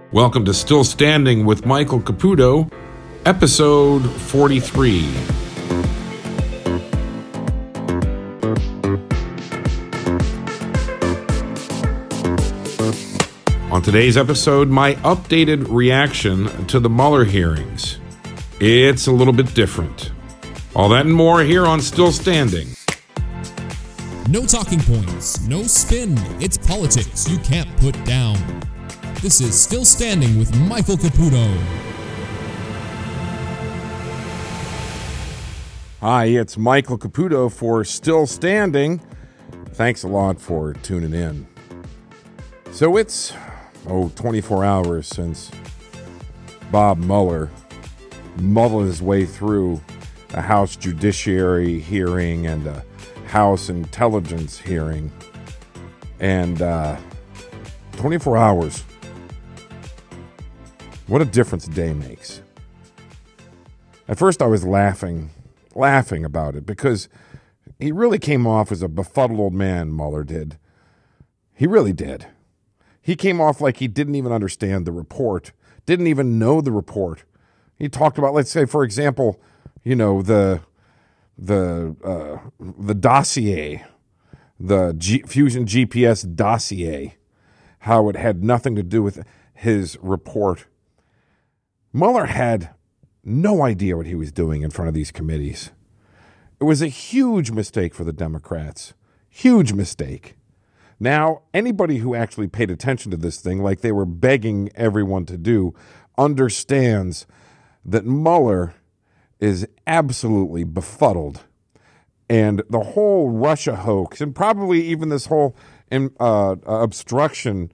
Welcome to Still Standing with Michael Caputo, episode 43. On today's episode, my updated reaction to the Mueller hearings. It's a little bit different. All that and more here on Still Standing. No talking points, no spin. It's politics you can't put down. This is Still Standing with Michael Caputo. Hi, it's Michael Caputo for Still Standing. Thanks a lot for tuning in. So it's 24 hours since Bob Mueller muddled his way through a House Judiciary hearing and a House Intelligence hearing. And 24 hours. What a difference a day makes. At first I was laughing about it because he really came off as a befuddled old man, Mueller did. He really did. He came off like he didn't even understand the report, didn't even know the report. He talked about, let's say, for example, the dossier, the Fusion GPS dossier, how it had nothing to do with his report. Mueller had no idea what he was doing in front of these committees. It was a huge mistake for the Democrats. Huge mistake. Now, anybody who actually paid attention to this thing, like they were begging everyone to do, understands that Mueller is absolutely befuddled. And the whole Russia hoax, and probably even this whole obstruction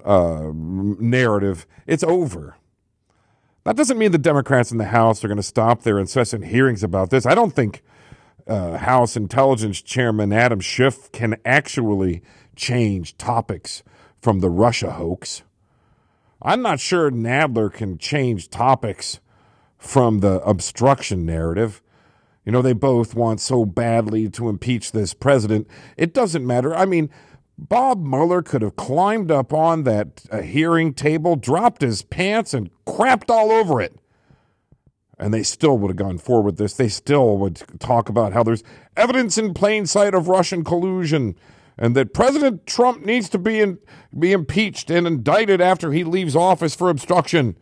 narrative, it's over. That doesn't mean the Democrats in the House are going to stop their incessant hearings about this. I don't think House Intelligence Chairman Adam Schiff can actually change topics from the Russia hoax. I'm not sure Nadler can change topics from the obstruction narrative. They both want so badly to impeach this president. It doesn't matter. I mean, Bob Mueller could have climbed up on that hearing table, dropped his pants, and crapped all over it. And they still would have gone forward with this. They still would talk about how there's evidence in plain sight of Russian collusion and that President Trump needs to be impeached and indicted after he leaves office for obstruction.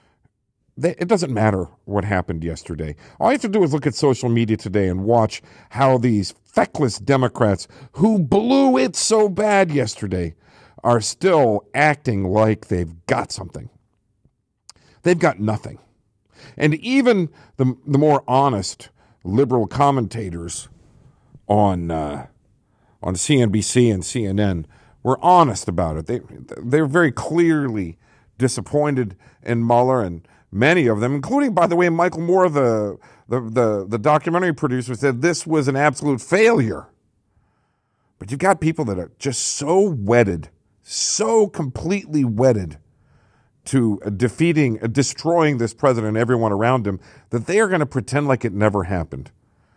It doesn't matter what happened yesterday. All you have to do is look at social media today and watch how these feckless Democrats who blew it so bad yesterday are still acting like they've got something. They've got nothing. And even the more honest liberal commentators on CNBC and CNN were honest about it. They're very clearly disappointed in Mueller, and many of them, including, by the way, Michael Moore, the documentary producer, said this was an absolute failure. But you've got people that are just so wedded, so completely wedded to destroying this president and everyone around him, that they are going to pretend like it never happened.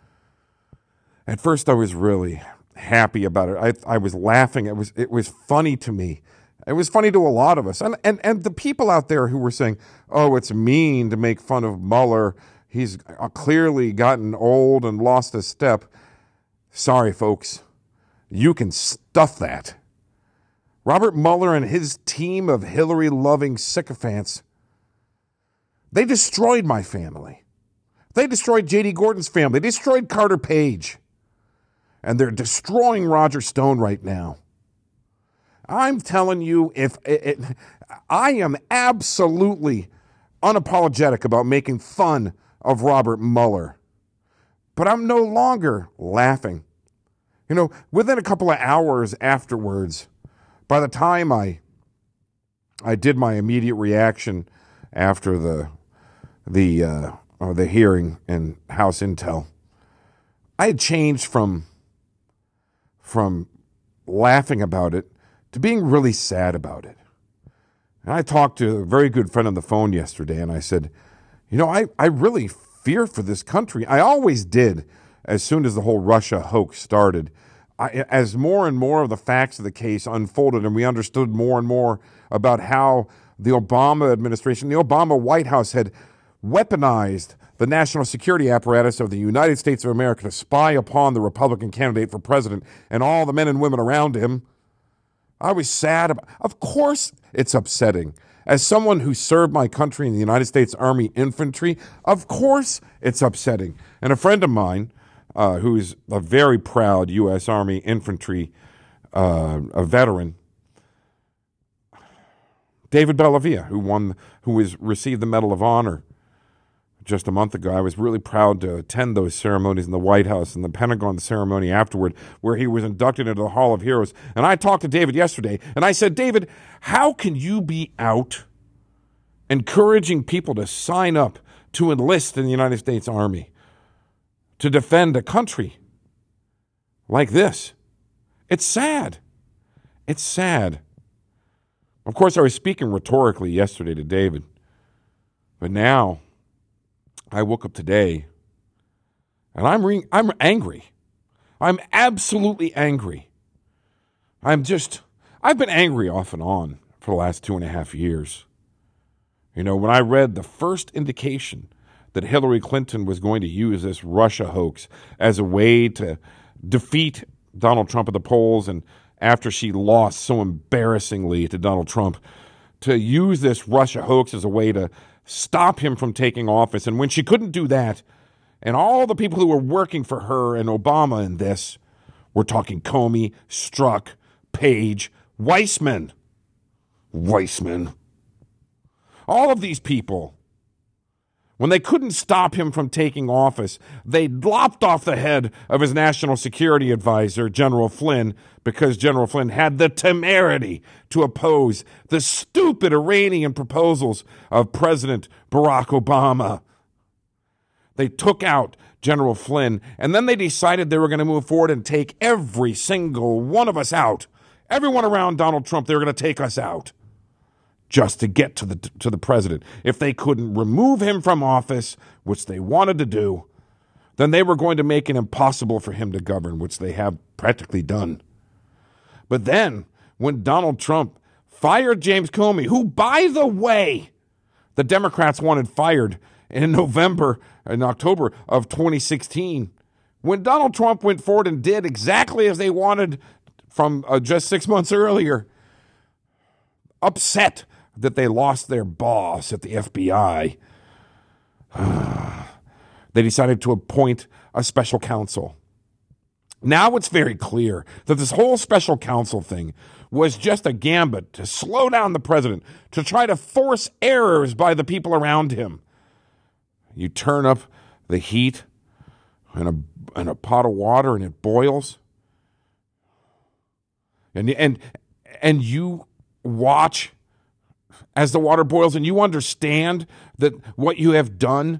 At first, I was really happy about it. I was laughing. It was funny to me. It was funny to a lot of us. And the people out there who were saying, oh, it's mean to make fun of Mueller. He's clearly gotten old and lost a step. Sorry, folks. You can stuff that. Robert Mueller and his team of Hillary-loving sycophants, they destroyed my family. They destroyed J.D. Gordon's family. They destroyed Carter Page. And they're destroying Roger Stone right now. I'm telling you, I am absolutely unapologetic about making fun of Robert Mueller. But I'm no longer laughing. Within a couple of hours afterwards, by the time I did my immediate reaction after the hearing in House Intel, I had changed from laughing about it to being really sad about it. And I talked to a very good friend on the phone yesterday, and I said, I really fear for this country. I always did as soon as the whole Russia hoax started. as more and more of the facts of the case unfolded and we understood more and more about how the Obama administration, the Obama White House had weaponized the national security apparatus of the United States of America to spy upon the Republican candidate for president and all the men and women around him. I was sad about. Of course it's upsetting. As someone who served my country in the United States Army Infantry, of course it's upsetting. And a friend of mine, who's a very proud U.S. Army Infantry a veteran, David Bellavia, who received the Medal of Honor just a month ago. I was really proud to attend those ceremonies in the White House and the Pentagon ceremony afterward, where he was inducted into the Hall of Heroes. And I talked to David yesterday, and I said, David, how can you be out encouraging people to sign up to enlist in the United States Army to defend a country like this? It's sad. It's sad. Of course, I was speaking rhetorically yesterday to David, but now I woke up today, and I'm angry. I'm absolutely angry. I've been angry off and on for the last 2.5 years. You know, when I read the first indication that Hillary Clinton was going to use this Russia hoax as a way to defeat Donald Trump at the polls, and after she lost so embarrassingly to Donald Trump, to use this Russia hoax as a way to stop him from taking office. And when she couldn't do that, and all the people who were working for her and Obama in this, we're talking Comey, Strzok, Page, Weissman. All of these people, when they couldn't stop him from taking office, they lopped off the head of his national security advisor, General Flynn, because General Flynn had the temerity to oppose the stupid Iranian proposals of President Barack Obama. They took out General Flynn, and then they decided they were going to move forward and take every single one of us out. Everyone around Donald Trump, they were going to take us out just to get to the president. If they couldn't remove him from office, which they wanted to do, then they were going to make it impossible for him to govern, which they have practically done. But then, when Donald Trump fired James Comey, who, by the way, the Democrats wanted fired in October of 2016, when Donald Trump went forward and did exactly as they wanted from just 6 months earlier, upset that they lost their boss at the FBI, they decided to appoint a special counsel. Now it's very clear that this whole special counsel thing was just a gambit to slow down the president, to try to force errors by the people around him. You turn up the heat in a pot of water and it boils, and you watch as the water boils, and you understand that what you have done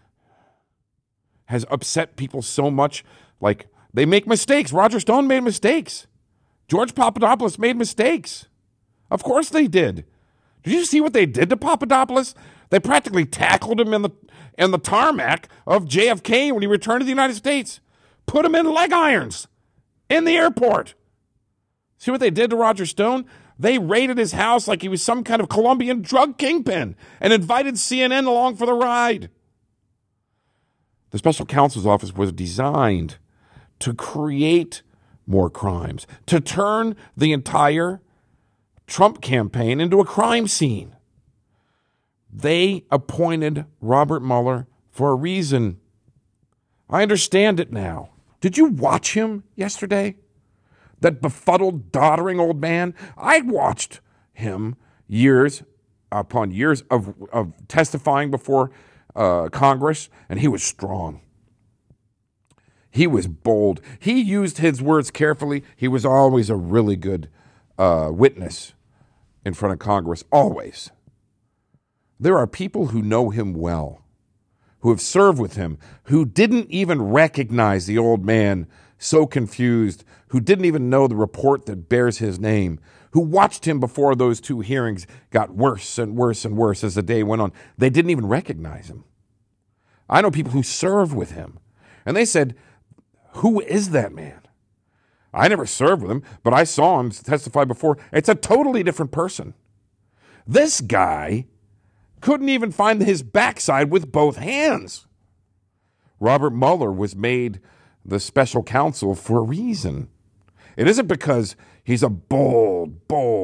has upset people so much. Like, they make mistakes. Roger Stone made mistakes. George Papadopoulos made mistakes. Of course they did. Did you see what they did to Papadopoulos? They practically tackled him in the tarmac of JFK when he returned to the United States. Put him in leg irons in the airport. See what they did to Roger Stone? They raided his house like he was some kind of Colombian drug kingpin and invited CNN along for the ride. The special counsel's office was designed to create more crimes, to turn the entire Trump campaign into a crime scene. They appointed Robert Mueller for a reason. I understand it now. Did you watch him yesterday? That befuddled, doddering old man? I watched him years upon years of testifying before Congress, and he was strong. He was bold. He used his words carefully. He was always a really good witness in front of Congress, always. There are people who know him well, who have served with him, who didn't even recognize the old man, so confused, who didn't even know the report that bears his name, who watched him before those two hearings got worse and worse and worse as the day went on. They didn't even recognize him. I know people who served with him, and they said, "Who is that man?" I never served with him, but I saw him testify before. It's a totally different person. This guy couldn't even find his backside with both hands. Robert Mueller was made the special counsel for a reason. It isn't because he's a bold,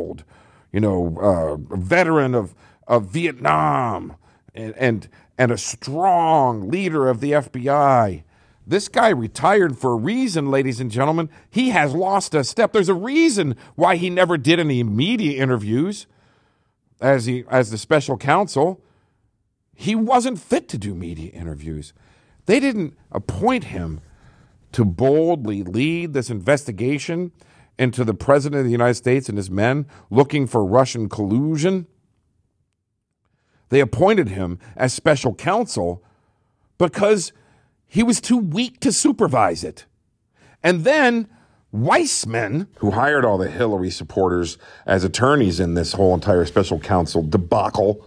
veteran of Vietnam and a strong leader of the FBI. This guy retired for a reason, ladies and gentlemen. He has lost a step. There's a reason why he never did any media interviews as the special counsel. He wasn't fit to do media interviews. They didn't appoint him to boldly lead this investigation into the President of the United States and his men looking for Russian collusion. They appointed him as special counsel because he was too weak to supervise it. And then Weissman, who hired all the Hillary supporters as attorneys in this whole entire special counsel debacle,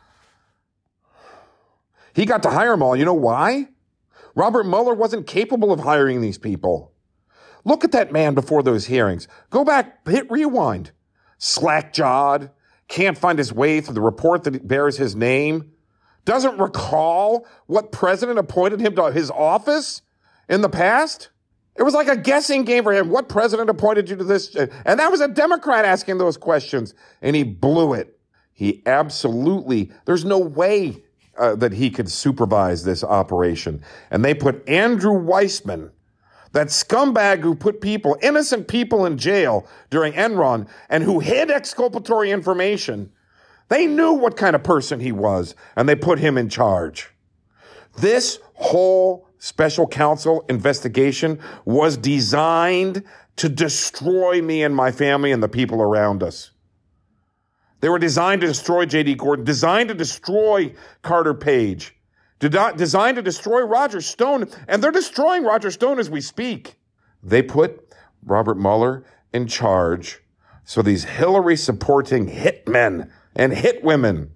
he got to hire them all. You know why? Robert Mueller wasn't capable of hiring these people. Look at that man before those hearings. Go back, hit rewind. Slack-jawed, can't find his way through the report that bears his name, doesn't recall what president appointed him to his office in the past. It was like a guessing game for him. What president appointed you to this? And that was a Democrat asking those questions, and he blew it. He absolutely, there's no way that he could supervise this operation. And they put Andrew Weissman, that scumbag who put innocent people in jail during Enron and who hid exculpatory information. They knew what kind of person he was, and they put him in charge. This whole special counsel investigation was designed to destroy me and my family and the people around us. They were designed to destroy J.D. Gordon, designed to destroy Carter Page, designed to destroy Roger Stone, and they're destroying Roger Stone as we speak. They put Robert Mueller in charge so these Hillary-supporting hitmen and hitwomen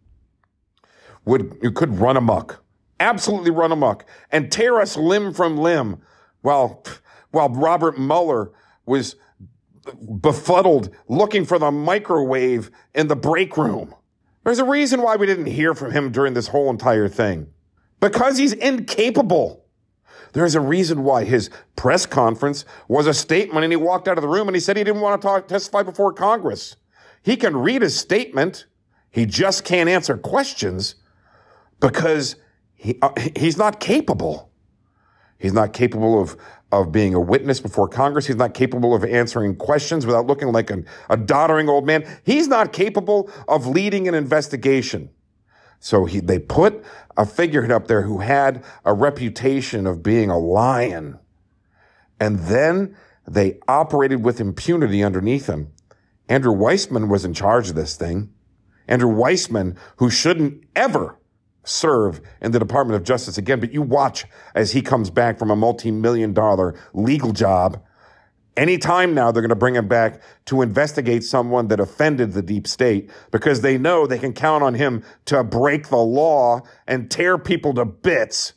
could run amok, absolutely run amok, and tear us limb from limb while Robert Mueller was befuddled looking for the microwave in the break room. There's a reason why we didn't hear from him during this whole entire thing. Because he's incapable. There's a reason why his press conference was a statement and he walked out of the room and he said he didn't want to testify before Congress. He can read his statement. He just can't answer questions because he's not capable. He's not capable of being a witness before Congress. He's not capable of answering questions without looking like a doddering old man. He's not capable of leading an investigation. So they put a figurehead up there who had a reputation of being a lion. And then they operated with impunity underneath him. Andrew Weissman was in charge of this thing. Andrew Weissman, who shouldn't ever serve in the Department of Justice again, but you watch as he comes back from a multi-million-dollar legal job. Anytime now, they're going to bring him back to investigate someone that offended the deep state because they know they can count on him to break the law and tear people to bits.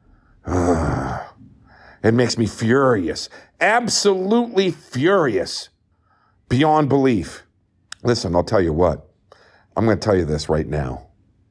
It makes me furious, absolutely furious, beyond belief. Listen, I'll tell you what. I'm going to tell you this right now.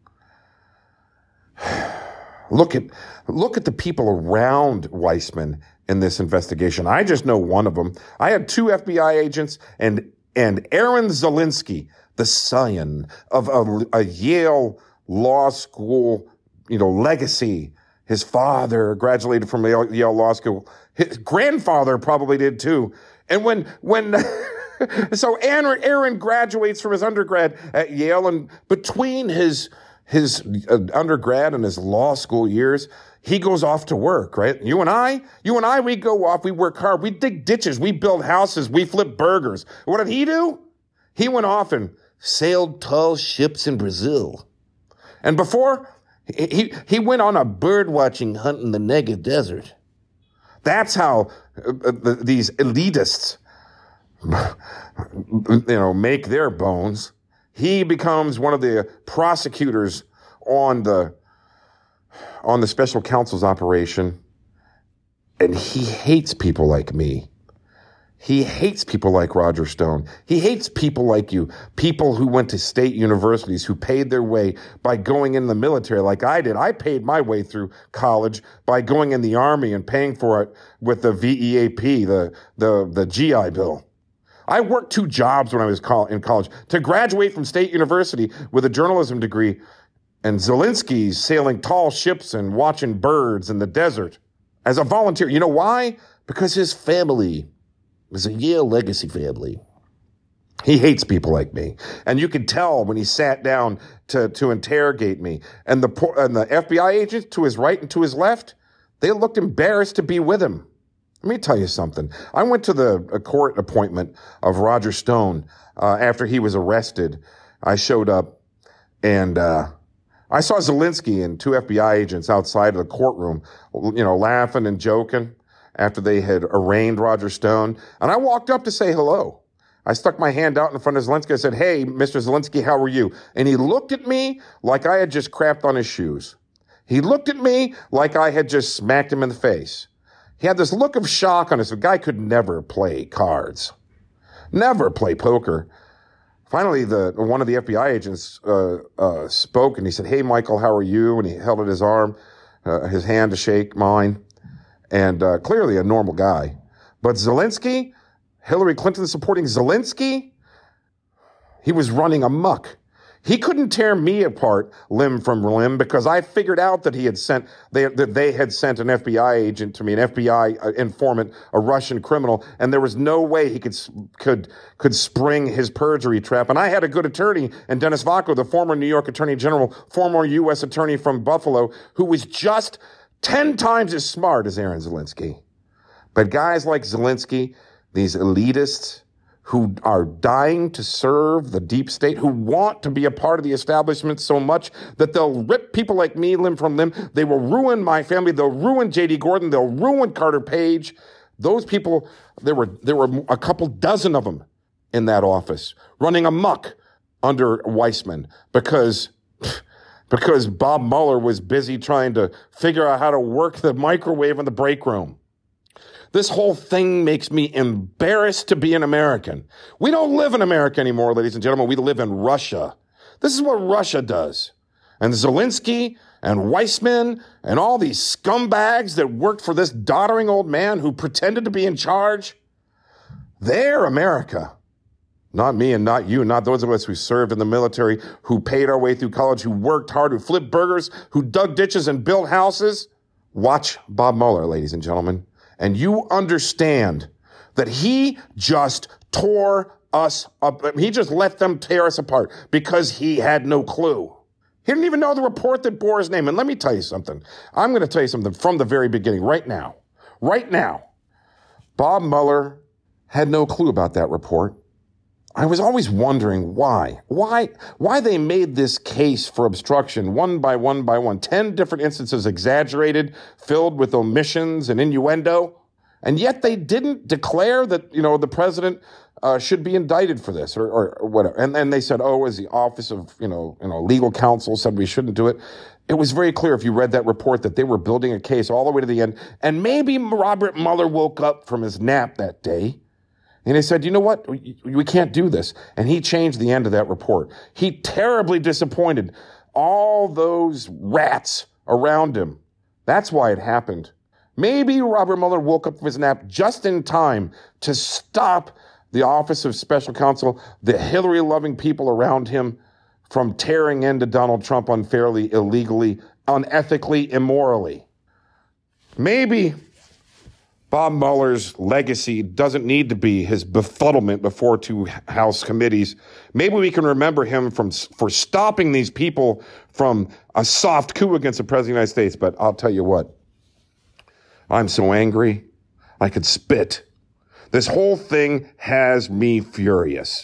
Look at the people around Weissman in this investigation. I just know one of them. I had 2 FBI agents and Aaron Zelinsky, the scion of a Yale law school, legacy. His father graduated from Yale Law School. His grandfather probably did too. And when so Aaron graduates from his undergrad at Yale, and between his undergrad and his law school years, he goes off to work, right? You and I, we go off, we work hard, we dig ditches, we build houses, we flip burgers. What did he do? He went off and sailed tall ships in Brazil. And before, he went on a bird watching hunt in the Negev Desert. That's how these elitists, make their bones. He becomes one of the prosecutors on the special counsel's operation, and he hates people like me. He hates people like Roger Stone. He hates people like you, people who went to state universities, who paid their way by going in the military like I did. I paid my way through college by going in the Army and paying for it with the VEAP, the GI Bill. I worked 2 jobs when I was in college to graduate from State University with a journalism degree, and Zelensky's sailing tall ships and watching birds in the desert as a volunteer. You know why? Because his family was a Yale legacy family. He hates people like me. And you could tell when he sat down to interrogate me. And the FBI agents to his right and to his left, they looked embarrassed to be with him. Let me tell you something. I went to the court appointment of Roger Stone after he was arrested. I showed up and I saw Zelensky and 2 FBI agents outside of the courtroom, laughing and joking after they had arraigned Roger Stone. And I walked up to say hello. I stuck my hand out in front of Zelensky. I said, "Hey, Mr. Zelensky, how are you?" And he looked at me like I had just crapped on his shoes. He looked at me like I had just smacked him in the face. He had this look of shock on his face. The guy could never play cards, never play poker. Finally, one of the FBI agents spoke, and he said, "Hey, Michael, how are you?" And he held out his arm, his hand to shake mine. And clearly a normal guy. But Zelensky, Hillary Clinton supporting Zelensky, he was running amok. He couldn't tear me apart limb from limb because I figured out that they had sent an FBI agent to me, an FBI informant, a Russian criminal, and there was no way he could spring his perjury trap. And I had a good attorney, and Dennis Vacco, the former New York Attorney General, former U.S. attorney from Buffalo, who was just 10 times as smart as Aaron Zelensky. But guys like Zelensky, these elitists who are dying to serve the deep state, who want to be a part of the establishment so much that they'll rip people like me limb from limb. They will ruin my family. They'll ruin J.D. Gordon. They'll ruin Carter Page. Those people, there were a couple dozen of them in that office running amok under Weissman because Bob Mueller was busy trying to figure out how to work the microwave in the break room. This whole thing makes me embarrassed to be an American. We don't live in America anymore, ladies and gentlemen. We live in Russia. This is what Russia does. And Zelensky and Weissman and all these scumbags that worked for this doddering old man who pretended to be in charge, they're America. Not me and not you, not those of us who served in the military, who paid our way through college, who worked hard, who flipped burgers, who dug ditches and built houses. Watch Bob Mueller, ladies and gentlemen, and you understand that he just tore us up. He just let them tear us apart because he had no clue. He didn't even know the report that bore his name. And let me tell you something. I'm going to tell you something from the very beginning, right now. Right now, Bob Mueller had no clue about that report. I was always wondering why they made this case for obstruction one by one, 10 different instances exaggerated, filled with omissions and innuendo. And yet they didn't declare that, the president should be indicted for this or whatever. And then they said, as the office of, legal counsel said we shouldn't do it. It was very clear if you read that report that they were building a case all the way to the end. And maybe Robert Mueller woke up from his nap that day and he said, you know what? We can't do this. And he changed the end of that report. He terribly disappointed all those rats around him. That's why it happened. Maybe Robert Mueller woke up from his nap just in time to stop the Office of Special Counsel, the Hillary-loving people around him, from tearing into Donald Trump unfairly, illegally, unethically, immorally. Maybe Bob Mueller's legacy doesn't need to be his befuddlement before 2 House committees. Maybe we can remember him for stopping these people from a soft coup against the President of the United States. But I'll tell you what, I'm so angry, I could spit. This whole thing has me furious.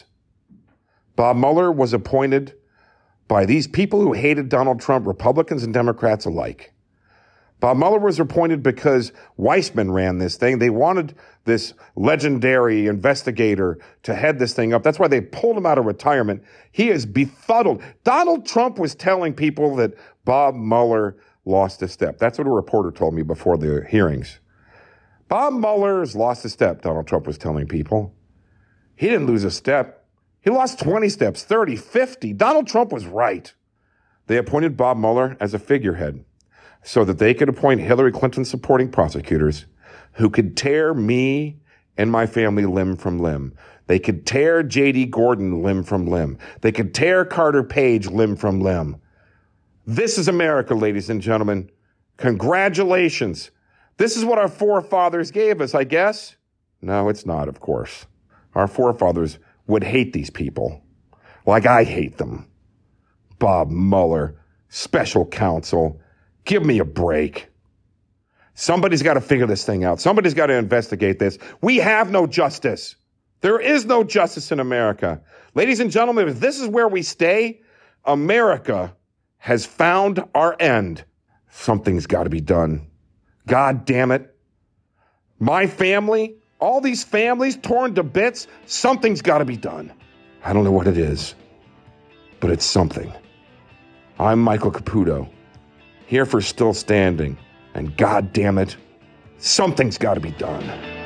Bob Mueller was appointed by these people who hated Donald Trump, Republicans and Democrats alike. Bob Mueller was appointed because Weissman ran this thing. They wanted this legendary investigator to head this thing up. That's why they pulled him out of retirement. He is befuddled. Donald Trump was telling people that Bob Mueller lost a step. That's what a reporter told me before the hearings. Bob Mueller's lost a step, Donald Trump was telling people. He didn't lose a step. He lost 20 steps, 30, 50. Donald Trump was right. They appointed Bob Mueller as a figurehead so that they could appoint Hillary Clinton supporting prosecutors who could tear me and my family limb from limb. They could tear J.D. Gordon limb from limb. They could tear Carter Page limb from limb. This is America, ladies and gentlemen. Congratulations. This is what our forefathers gave us, I guess. No, it's not, of course. Our forefathers would hate these people, like I hate them. Bob Mueller, special counsel, give me a break. Somebody's got to figure this thing out. Somebody's got to investigate this. We have no justice. There is no justice in America. Ladies and gentlemen, if this is where we stay, America has found our end. Something's got to be done. God damn it. My family, all these families torn to bits, something's got to be done. I don't know what it is, but it's something. I'm Michael Caputo, here for Still Standing, and God damn it, something's got to be done.